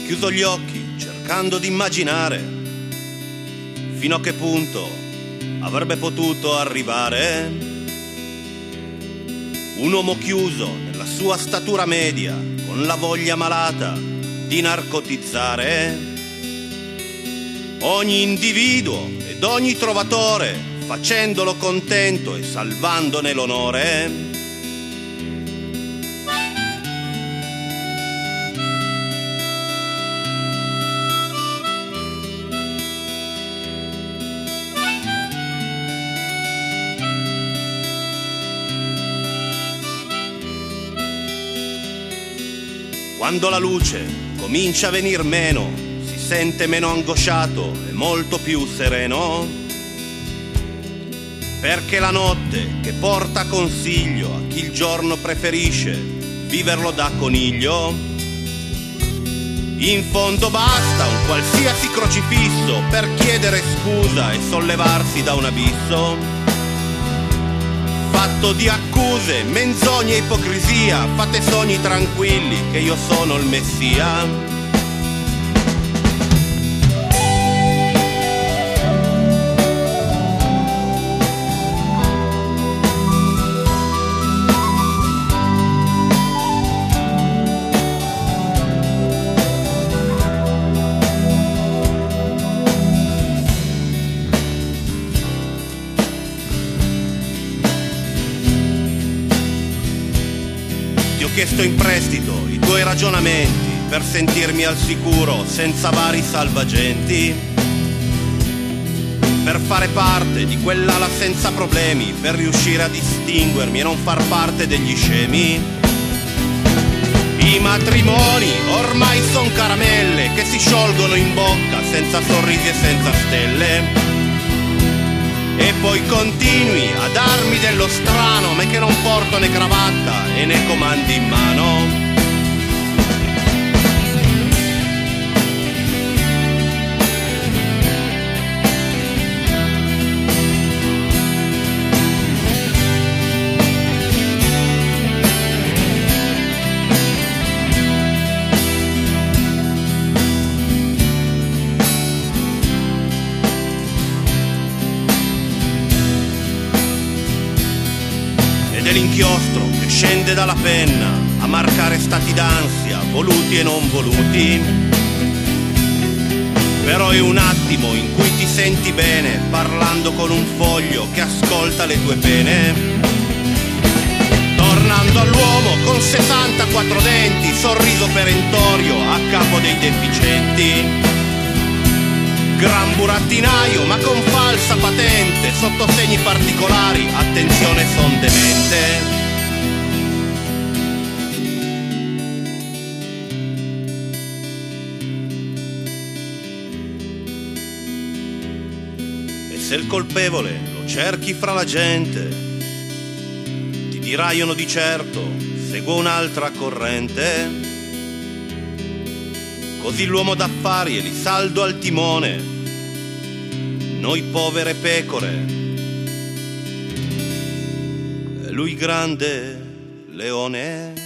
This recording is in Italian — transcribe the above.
chiuso gli occhi cercando di immaginare fino a che punto avrebbe potuto arrivare un uomo chiuso nella sua statura media, con la voglia malata di narcotizzare ogni individuo ed ogni trovatore, facendolo contento e salvandone l'onore. Quando la luce comincia a venir meno, si sente meno angosciato e molto più sereno, perché la notte che porta consiglio a chi il giorno preferisce viverlo da coniglio, in fondo basta un qualsiasi crocifisso per chiedere scusa e sollevarsi da un abisso fatto di accuse, menzogne e ipocrisia. Fate sogni tranquilli che io sono il Messia. Ti ho chiesto in prestito i tuoi ragionamenti per sentirmi al sicuro senza vari salvagenti, per fare parte di quell'ala senza problemi, per riuscire a distinguermi e non far parte degli scemi. I matrimoni ormai son caramelle che si sciolgono in bocca senza sorrisi e senza stelle. E poi continui a darmi dello strano, ma che non porto né cravatta e né comandi in mano. Ed è l'inchiostro che scende dalla penna a marcare stati d'ansia, voluti e non voluti. Però è un attimo in cui ti senti bene, parlando con un foglio che ascolta le tue pene. Tornando all'uomo con 64 denti, sorriso perentorio a capo dei deficienti. Gran burattinaio ma con falsa patente, sotto segni particolari, attenzione son demente. E se il colpevole lo cerchi fra la gente, ti diraiono di certo, seguo un'altra corrente. Così l'uomo d'affari e li saldo al timone, noi povere pecore, lui grande leone.